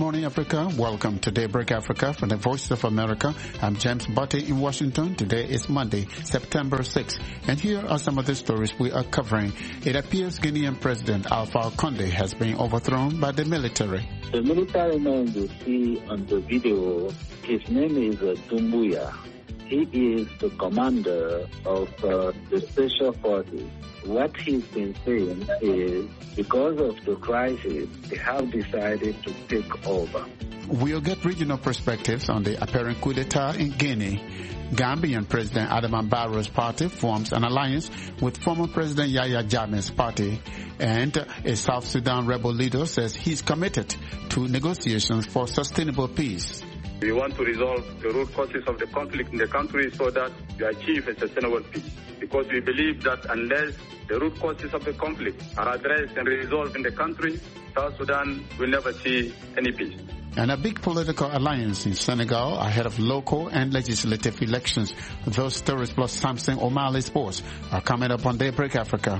morning, Africa. Welcome to Daybreak Africa from the Voice of America. I'm James Butte in Washington. Today is Monday, September 6th. And here are some of the stories we are covering. It appears Guinean President Alpha Condé has been overthrown by the military. The military man you see on the video, his name is Doumbouya. He is the commander of the Special Forces. What he's been saying is, because of the crisis, they have decided to take over. We'll get regional perspectives on the apparent coup d'etat in Guinea. Gambian President Adama Barrow's party forms an alliance with former President Yahya Jammeh's party, and a South Sudan rebel leader says he's committed to negotiations for sustainable peace. We want to resolve the root causes of the conflict in the country so that we achieve a sustainable peace. Because we believe that unless the root causes of the conflict are addressed and resolved in the country, South Sudan will never see any peace. And a big political alliance in Senegal ahead of local and legislative elections. Those stories plus Samson O'Malley Sports are coming up on Daybreak Africa.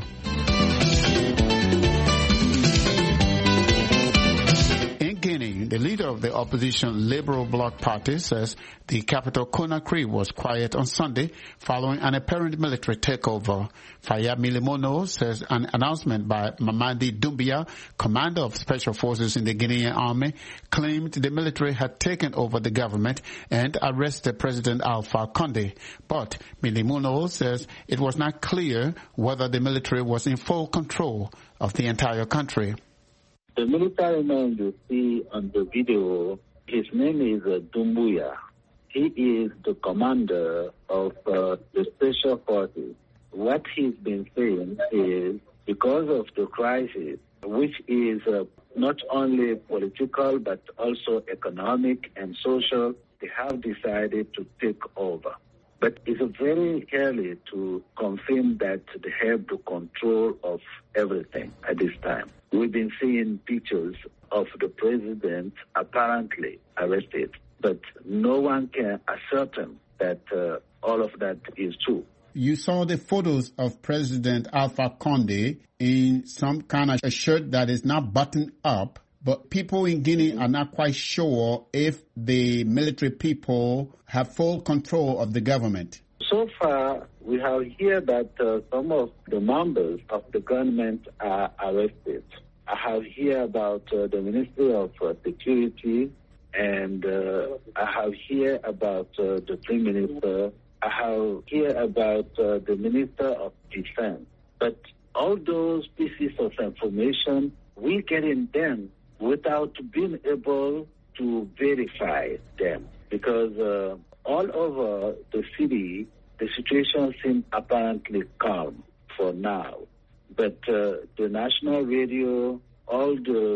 The leader of the opposition Liberal Bloc Party says the capital Conakry was quiet on Sunday following an apparent military takeover. Faya Milimono says an announcement by Mamadi Doumbouya, commander of special forces in the Guinean army, claimed the military had taken over the government and arrested President Alpha Condé. But Milimono says it was not clear whether the military was in full control of the entire country. The military man you see on the video, his name is Doumbouya. He is the commander of the Special Forces. What he's been saying is, because of the crisis, which is not only political but also economic and social, they have decided to take over. But it's very early to confirm that they have the control of everything at this time. We've been seeing pictures of the president apparently arrested, but no one can ascertain that all of that is true. You saw the photos of President Alpha Condé in some kind of a shirt that is not buttoned up, but people in Guinea are not quite sure if the military people have full control of the government. So far, we have heard that some of the members of the government are arrested. I have heard about the Ministry of Security, and I have heard about the Prime Minister. I have heard about the Minister of Defense. But all those pieces of information, we get in them without being able to verify them, because all over the city, the situation seems apparently calm for now. But the national radio, all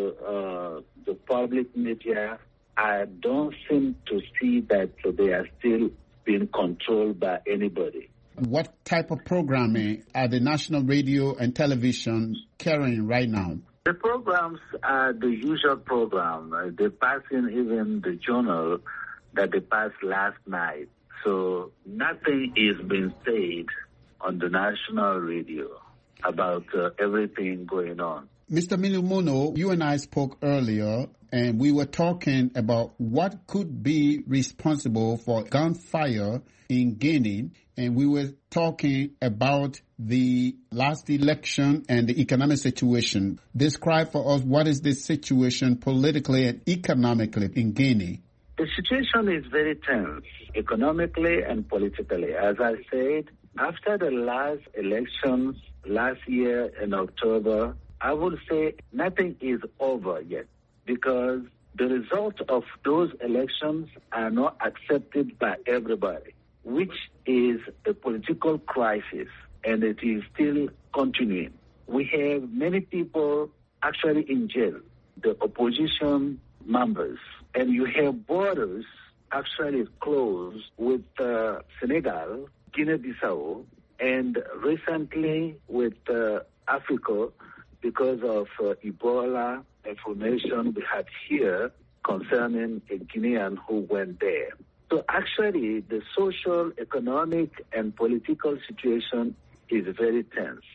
the public media, I don't seem to see that they are still being controlled by anybody. What type of programming are the national radio and television carrying right now? The programs are the usual program. They pass in even the journal that they passed last night. So nothing is being said on the national radio about everything going on. Mr. Milimono, you and I spoke earlier, and we were talking about what could be responsible for gunfire in Guinea, and we were talking about the last election and the economic situation. Describe for us what is the situation politically and economically in Guinea. The situation is very tense, economically and politically. As I said, after the last elections last year in October, I would say nothing is over yet, because the result of those elections are not accepted by everybody, which is a political crisis, and it is still continuing. We have many people actually in jail, the opposition members, and you have borders actually closed with Senegal, Guinea-Bissau, and recently with Africa, because of Ebola information we had here concerning a Guinean who went there. So actually, the social, economic, and political situation is very tense.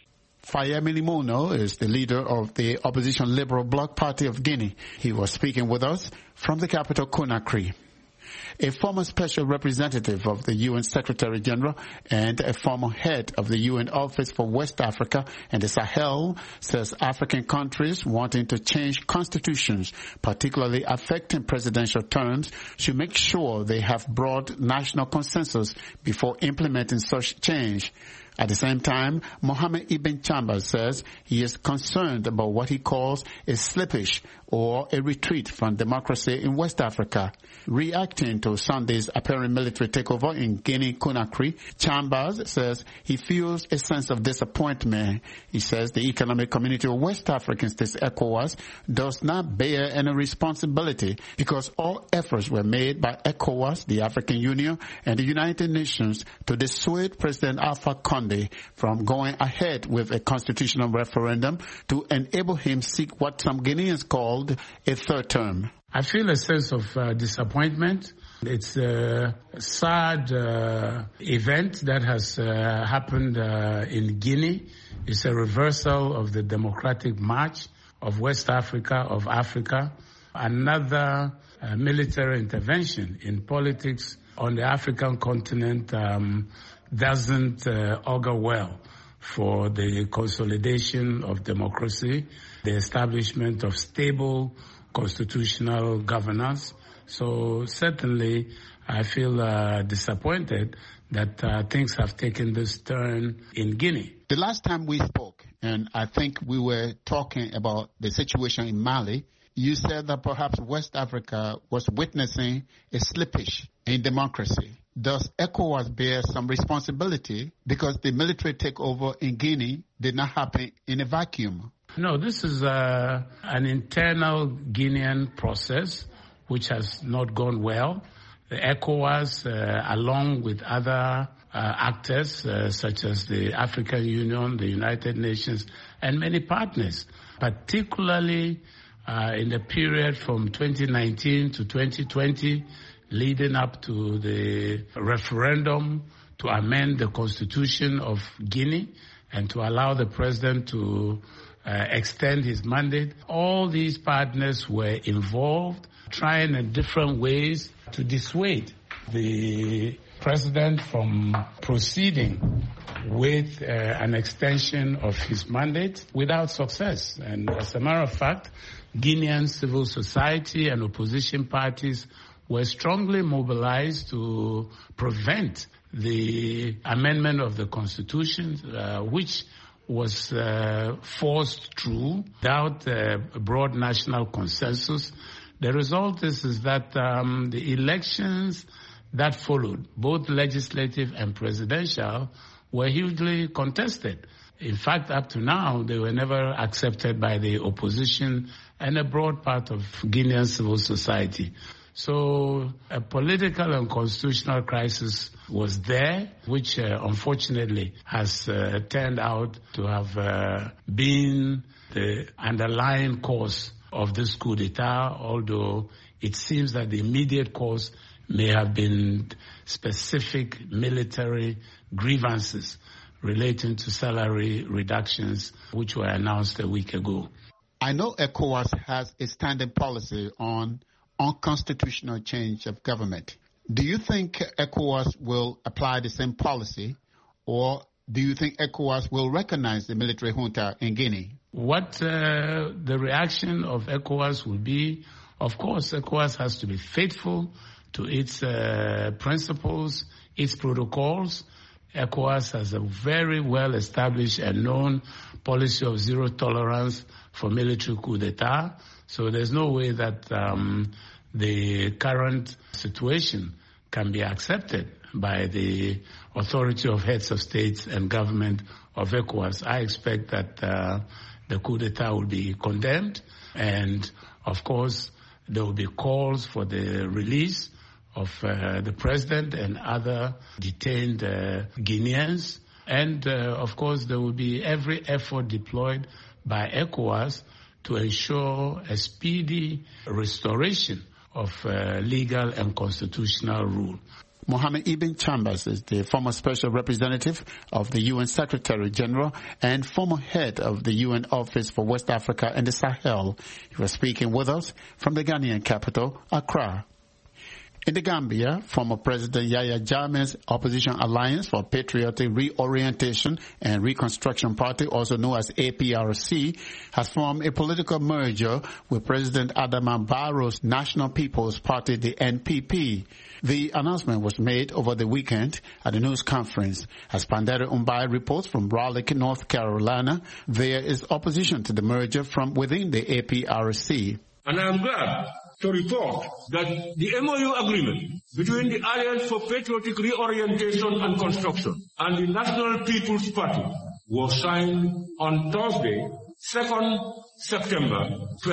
Faye Milimono is the leader of the opposition Liberal Bloc Party of Guinea. He was speaking with us from the capital, Conakry. A former special representative of the UN Secretary General and a former head of the UN Office for West Africa and the Sahel says African countries wanting to change constitutions, particularly affecting presidential terms, should make sure they have broad national consensus before implementing such change. At the same time, Mohamed Ibn Chambers says he is concerned about what he calls a slippage or a retreat from democracy in West Africa. Reacting to Sunday's apparent military takeover in Guinea-Conakry, Chambers says he feels a sense of disappointment. He says the Economic Community of West African States, ECOWAS, does not bear any responsibility because all efforts were made by ECOWAS, the African Union, and the United Nations to dissuade President Alpha Conde from going ahead with a constitutional referendum to enable him seek what some Guineans called a third term. I feel a sense of disappointment. It's a sad event that has happened in Guinea. It's a reversal of the democratic march of West Africa, of Africa. Another military intervention in politics on the African continent doesn't augur well for the consolidation of democracy, the establishment of stable constitutional governance. So certainly I feel disappointed that things have taken this turn in Guinea. The last time we spoke, and I think we were talking about the situation in Mali, you said that perhaps West Africa was witnessing a slippage in democracy. Does ECOWAS bear some responsibility because the military takeover in Guinea did not happen in a vacuum? No, this is an internal Guinean process which has not gone well. The ECOWAS, along with other actors such as the African Union, the United Nations, and many partners, particularly in the period from 2019 to 2020, leading up to the referendum to amend the constitution of Guinea and to allow the president to extend his mandate. All these partners were involved, trying in different ways to dissuade the president from proceeding with an extension of his mandate without success. And as a matter of fact, Guinean civil society and opposition parties were strongly mobilized to prevent the amendment of the Constitution, which was forced through without a broad national consensus. The result is that the elections that followed, both legislative and presidential, were hugely contested. In fact, up to now, they were never accepted by the opposition and a broad part of Guinean civil society. So a political and constitutional crisis was there, which unfortunately has turned out to have been the underlying cause of this coup d'etat, although it seems that the immediate cause may have been specific military grievances relating to salary reductions, which were announced a week ago. I know ECOWAS has a standing policy on unconstitutional change of government. Do you think ECOWAS will apply the same policy, or do you think ECOWAS will recognize the military junta in Guinea? What the reaction of ECOWAS will be, of course, ECOWAS has to be faithful to its principles, its protocols. ECOWAS has a very well-established and known policy of zero tolerance for military coup d'etat. So there's no way that the current situation can be accepted by the authority of heads of states and government of ECOWAS. I expect that the coup d'etat will be condemned, and of course there will be calls for the release of the president and other detained Guineans. And of course there will be every effort deployed by ECOWAS to ensure a speedy restoration of legal and constitutional rule. Mohammed Ibn Chambers is the former special representative of the UN Secretary General and former head of the UN Office for West Africa and the Sahel. He was speaking with us from the Ghanaian capital, Accra. In the Gambia, former President Yahya Jammeh's Opposition Alliance for Patriotic Reorientation and Reconstruction Party, also known as APRC, has formed a political merger with President Adama Barrow's National People's Party, the NPP. The announcement was made over the weekend at a news conference. As Pandere Umbai reports from Raleigh, North Carolina, there is opposition to the merger from within the APRC. And I am glad to report that the MOU agreement between the Alliance for Patriotic Reorientation and Construction and the National People's Party was signed on Thursday, 2nd September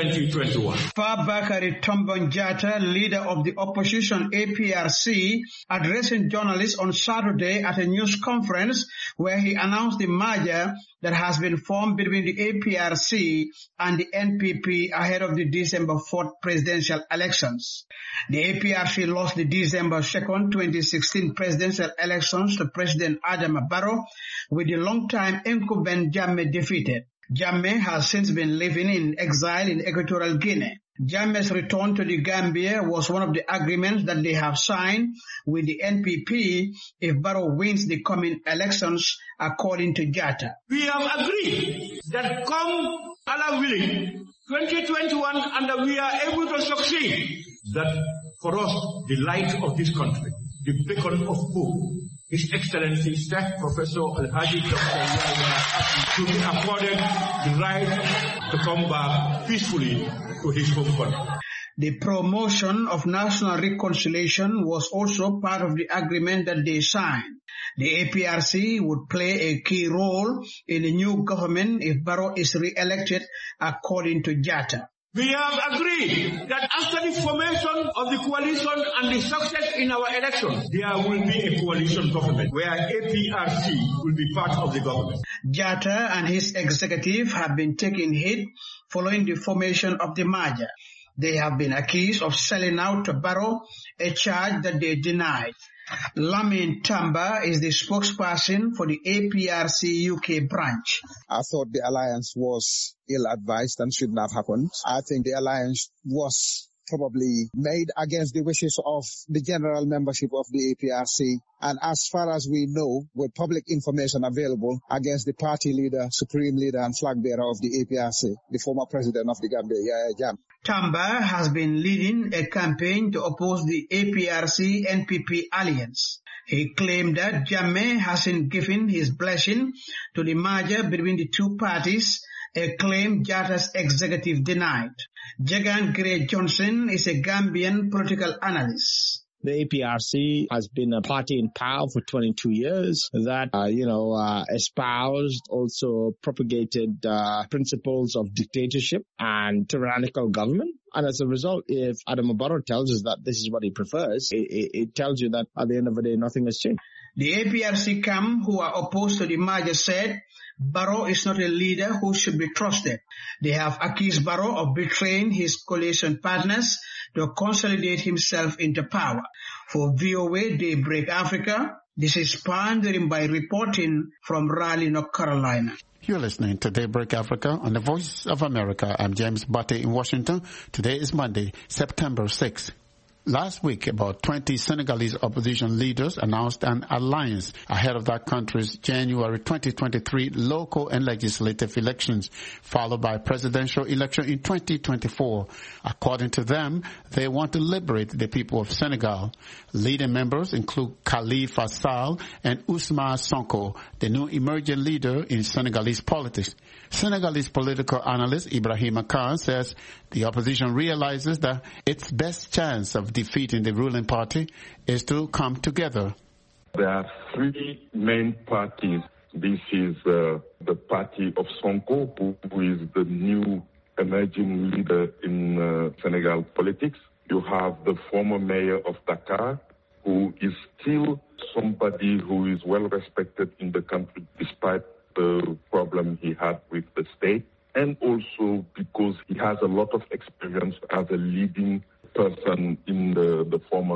2021. Fabakary Tombong Jatta, leader of the opposition APRC, addressing journalists on Saturday at a news conference where he announced the merger that has been formed between the APRC and the NPP ahead of the December 4th presidential elections. The APRC lost the December 2nd, 2016 presidential elections to President Adama Barrow, with the long-time incumbent Jammeh defeated. Jammeh has since been living in exile in Equatorial Guinea. Jammeh's return to the Gambia was one of the agreements that they have signed with the NPP if Barrow wins the coming elections, according to Jatta. We have agreed that come Allah willing, 2021, and we are able to succeed, that for us, the light of this country, the beacon of hope, His Excellency Staff Professor Alhaji Dr. Yahya to be accorded the right to come back peacefully to his home country. The promotion of national reconciliation was also part of the agreement that they signed. The APRC would play a key role in the new government if Barrow is re-elected, according to Jatta. We have agreed that after the formation of the coalition and the success in our elections, there will be a coalition government where APRC will be part of the government. Jatta and his executive have been taking hit following the formation of the merger. They have been accused of selling out to Barrow, a charge that they denied. Lamin Tamba is the spokesperson for the APRC UK branch. I thought the alliance was ill-advised and shouldn't have happened. I think the alliance was probably made against the wishes of the general membership of the APRC. And as far as we know, with public information available, against the party leader, supreme leader and flag bearer of the APRC, the former president of the Gambia, Yahya Jammeh. Tamba has been leading a campaign to oppose the APRC-NPP alliance. He claimed that Jammeh hasn't given his blessing to the merger between the two parties, a claim Jatta's executive denied. Jagan Gray Johnson is a Gambian political analyst. The APRC has been a party in power for 22 years that, espoused, also propagated principles of dictatorship and tyrannical government. And as a result, if Adama Barrow tells us that this is what he prefers, it tells you that at the end of the day, nothing has changed. The APRC camp, who are opposed to the merger, said Barrow is not a leader who should be trusted. They have accused Barrow of betraying his coalition partners to consolidate himself into power. For VOA Daybreak Africa, this is Pandering by reporting from Raleigh, North Carolina. You're listening to Daybreak Africa on the Voice of America. I'm James Butte in Washington. Today is Monday, September 6th. Last week, about 20 Senegalese opposition leaders announced an alliance ahead of that country's January 2023 local and legislative elections, followed by a presidential election in 2024. According to them, they want to liberate the people of Senegal. Leading members include Khalifa Sall and Ousmane Sonko, the new emerging leader in Senegalese politics. Senegalese political analyst Ibrahima Khan says the opposition realizes that its best chance of defeating the ruling party is to come together. There are three main parties. This is the party of Sonko, who is the new emerging leader in Senegal politics. You have the former mayor of Dakar, who is still somebody who is well respected in the country despite the problem he had with the state, and also because he has a lot of experience as a leading person in the former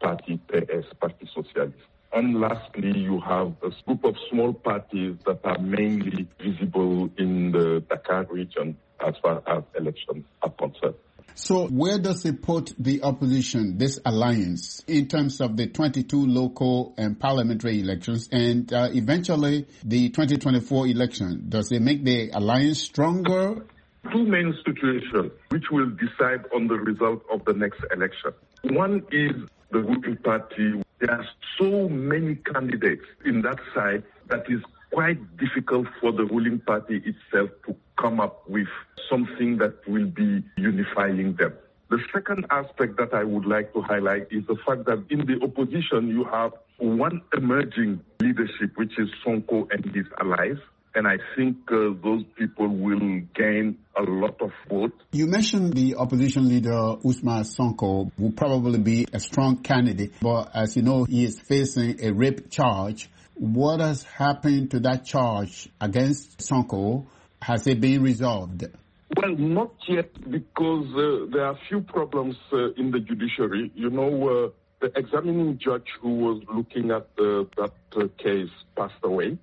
party, PS, Parti Socialiste. And lastly, you have a group of small parties that are mainly visible in the Dakar region as far as elections are concerned. So where does it put the opposition, this alliance, in terms of the 22 local and parliamentary elections and eventually the 2024 election? Does it make the alliance stronger? Two main situations which will decide on the result of the next election. One is the ruling party. There are so many candidates in that side that is quite difficult for the ruling party itself to come up with something that will be unifying them. The second aspect that I would like to highlight is the fact that in the opposition you have one emerging leadership, which is Sonko and his allies. And I think those people will gain a lot of votes. You mentioned the opposition leader, Ousmane Sonko, will probably be a strong candidate. But as you know, he is facing a rape charge. What has happened to that charge against Sonko? Has it been resolved? Well, not yet, because there are a few problems in the judiciary. You know, the examining judge who was looking at that case passed away.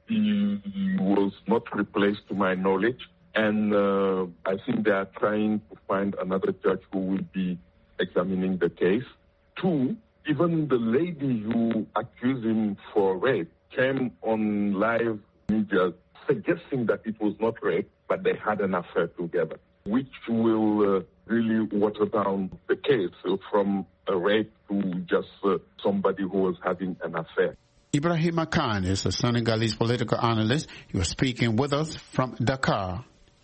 He was not replaced to my knowledge, and I think they are trying to find another judge who will be examining the case. Two, even the lady who accused him for rape came on live media suggesting that it was not rape, but they had an affair together, which will really water down the case from a rape to just somebody who was having an affair. Ibrahima Khan is a Senegalese political analyst. He was speaking with us from Dakar.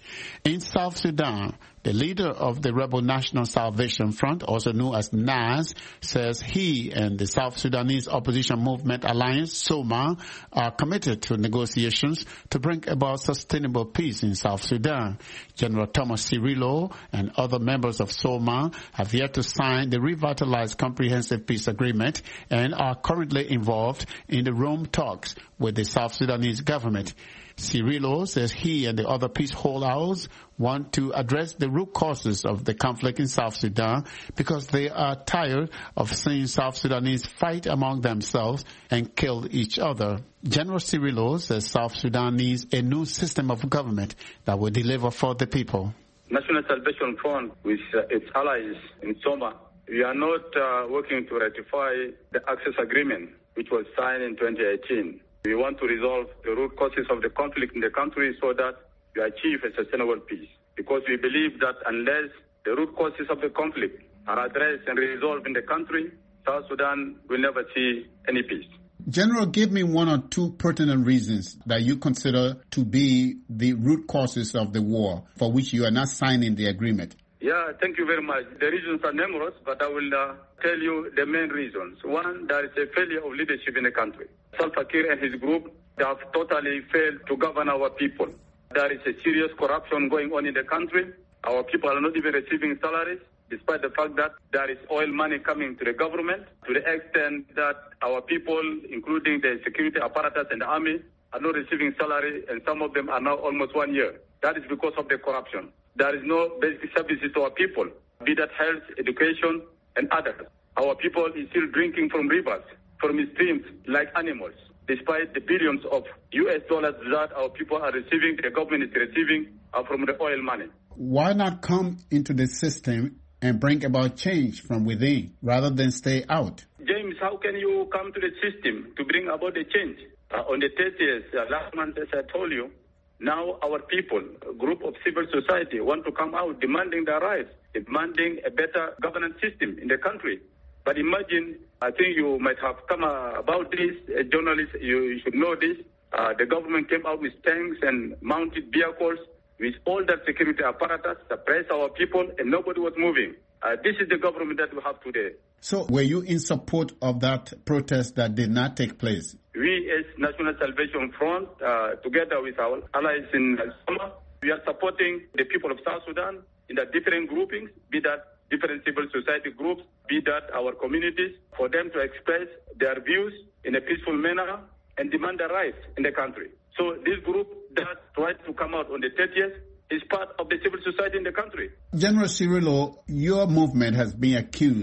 In South Sudan, the leader of the Rebel National Salvation Front, also known as NAS, says he and the South Sudanese Opposition Movement Alliance, SOMA, are committed to negotiations to bring about sustainable peace in South Sudan. General Thomas Cirillo and other members of SOMA have yet to sign the revitalized Comprehensive Peace Agreement and are currently involved in the Rome talks with the South Sudanese government. Cirillo says he and the other peace holdouts want to address the root causes of the conflict in South Sudan because they are tired of seeing South Sudanese fight among themselves and kill each other. General Cirillo says South Sudan needs a new system of government that will deliver for the people. National Salvation Front with its allies in Soma, we are not working to ratify the access agreement which was signed in 2018. We want to resolve the root causes of the conflict in the country so that we achieve a sustainable peace. Because we believe that unless the root causes of the conflict are addressed and resolved in the country, South Sudan will never see any peace. General, give me one or two pertinent reasons that you consider to be the root causes of the war for which you are not signing the agreement. Yeah, thank you very much. The reasons are numerous, but I will tell you the main reasons. One, there is a failure of leadership in the country. Salva Kiir and his group have totally failed to govern our people. There is a serious corruption going on in the country. Our people are not even receiving salaries, despite the fact that there is oil money coming to the government, to the extent that our people, including the security apparatus and the army, are not receiving salary, and some of them are now almost 1 year. That is because of the corruption. There is no basic services to our people, be that health, education, and others. Our people is still drinking from rivers, from streams like animals, despite the billions of US dollars that our people are receiving, the government is receiving from the oil money. Why not come into the system and bring about change from within rather than stay out? James, how can you come to the system to bring about the change? On the 30th, last month, as I told you, now our people, a group of civil society, want to come out demanding their rights, demanding a better governance system in the country. But imagine, I think you might have come about this, as journalists, you should know this. The government came out with tanks and mounted vehicles with all that security apparatus, suppressed our people, and nobody was moving. This is the government that we have today. So were you in support of that protest that did not take place? We as National Salvation Front, together with our allies in Soma, we are supporting the people of South Sudan in the different groupings, be that different civil society groups, be that our communities, for them to express their views in a peaceful manner and demand their rights in the country. So this group that tried to come out on the 30th is part of the civil society in the country. General Cirillo, your movement has been accused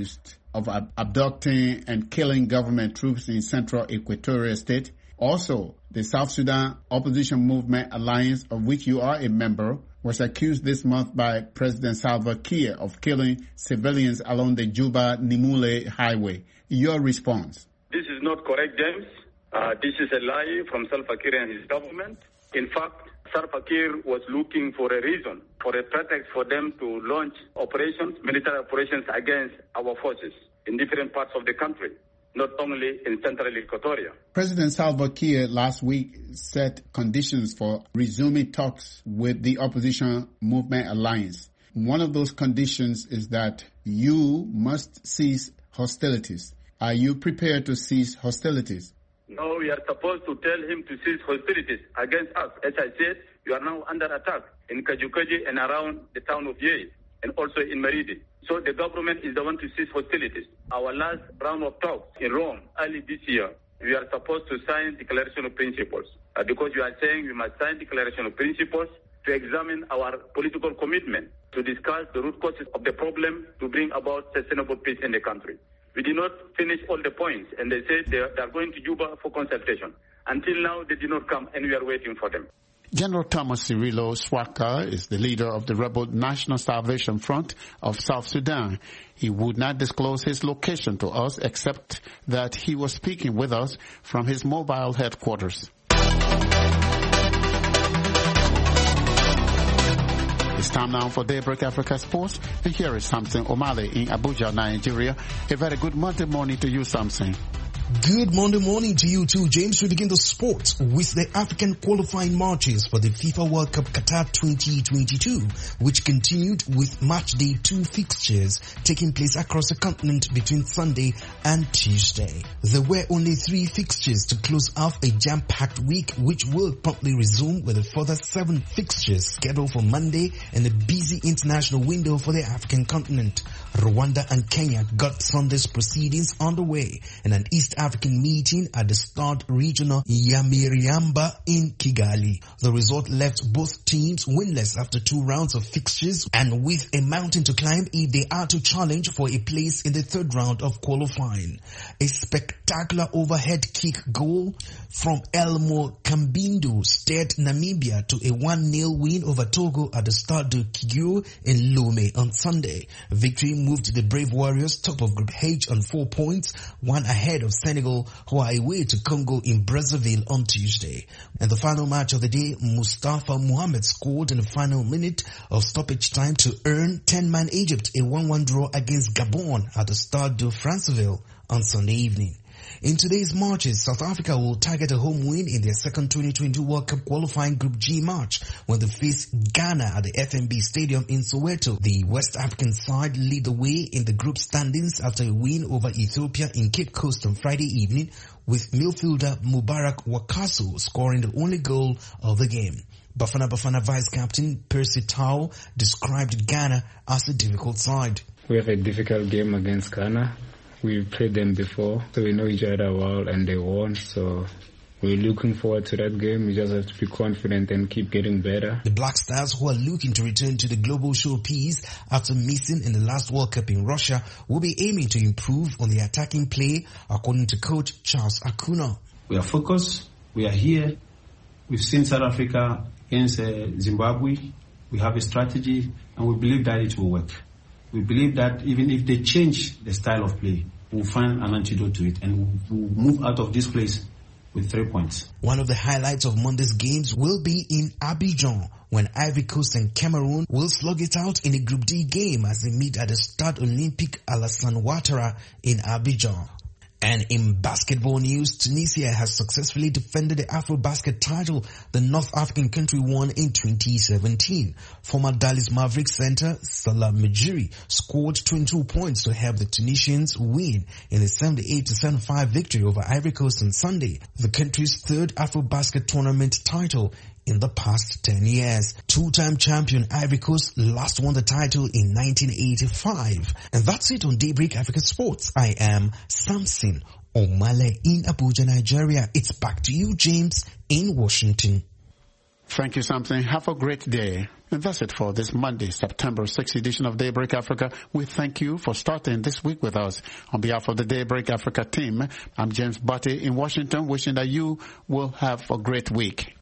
of abducting and killing government troops in central Equatorial State. Also, the South Sudan Opposition Movement Alliance, of which you are a member, was accused this month by President Salva Kiir of killing civilians along the Juba-Nimule highway. Your response? This is not correct, James. This is a lie from Salva Kiir and his government. In fact, Salva Kiir was looking for a reason, for a pretext for them to launch operations, military operations against our forces in different parts of the country, not only in central Equatoria. President Salva Kiir last week set conditions for resuming talks with the Opposition Movement Alliance. One of those conditions is that you must cease hostilities. Are you prepared to cease hostilities? No, we are supposed to tell him to cease hostilities against us. As I said, you are now under attack in Kajukeji and around the town of Yei, and also in Maridi. So the government is the one to cease hostilities. Our last round of talks in Rome early this year, we are supposed to sign Declaration of Principles. Because you are saying we must sign Declaration of Principles to examine our political commitment, to discuss the root causes of the problem, to bring about sustainable peace in the country. We did not finish all the points, and they said they are going to Juba for consultation. Until now, they did not come, and we are waiting for them. General Thomas Cirillo Swaka is the leader of the rebel National Salvation Front of South Sudan. He would not disclose his location to us, except that he was speaking with us from his mobile headquarters. It's time now for Daybreak Africa Sports, and here is Samson Omale in Abuja, Nigeria. A very good Monday morning to you, Samson. Good Monday morning to you too, James. We begin the sport with the African qualifying matches for the FIFA World Cup Qatar 2022, which continued with match day 2 fixtures taking place across the continent between Sunday and Tuesday. There were only 3 fixtures to close off a jam-packed week, which will promptly resume with a further 7 fixtures scheduled for Monday and a busy international window for the African continent. Rwanda and Kenya got Sunday's proceedings underway in an East African meeting at the Stade Regional Nyamirambo in Kigali. The result left both teams winless after 2 rounds of fixtures and with a mountain to climb if they are to challenge for a place in the 3rd round of qualifying. A spectacular overhead kick goal from Elmo Kambindo steered Namibia to a 1-0 win over Togo at the Stade de Kigyo in Lome on Sunday. Victory moved the Brave Warriors top of Group H on 4 points, 1 ahead of Senegal, who are away to Congo in Brazzaville on Tuesday. And the final match of the day, Mustafa Mohamed scored in the final minute of stoppage time to earn 10-man Egypt a 1-1 draw against Gabon at the Stade de Franceville on Sunday evening. In today's matches, South Africa will target a home win in their second 2022 World Cup qualifying Group G match when they face Ghana at the FNB Stadium in Soweto. The West African side lead the way in the group standings after a win over Ethiopia in Cape Coast on Friday evening, with midfielder Mubarak Wakaso scoring the only goal of the game. Bafana vice-captain Percy Tau described Ghana as a difficult side. We have a difficult game against Ghana. We've played them before, so we know each other well, and they won, so we're looking forward to that game. We just have to be confident and keep getting better. The Black Stars, who are looking to return to the global showpiece after missing in the last World Cup in Russia, will be aiming to improve on the attacking play, according to coach Charles Akuna. We are focused. We are here. We've seen South Africa against Zimbabwe. We have a strategy, and we believe that it will work. We believe that even if they change the style of play, we'll find an antidote to it, and we'll move out of this place with 3 points. One of the highlights of Monday's games will be in Abidjan, when Ivory Coast and Cameroon will slug it out in a Group D game as they meet at the Stade Olympique Alassane Ouattara in Abidjan. And in basketball news, Tunisia has successfully defended the AfroBasket title the North African country won in 2017. Former Dallas Mavericks center Salah Mejri scored 22 points to help the Tunisians win in a 78-75 victory over Ivory Coast on Sunday, the country's 3rd AfroBasket tournament title in the past 10 years. 2-time champion Ivory Coast last won the title in 1985. And that's it on Daybreak Africa Sports. I am Samson Omale in Abuja, Nigeria. It's back to you, James, in Washington. Thank you, Samson. Have a great day. And that's it for this Monday, September 6th edition of Daybreak Africa. We thank you for starting this week with us. On behalf of the Daybreak Africa team, I'm James Butte in Washington, wishing that you will have a great week.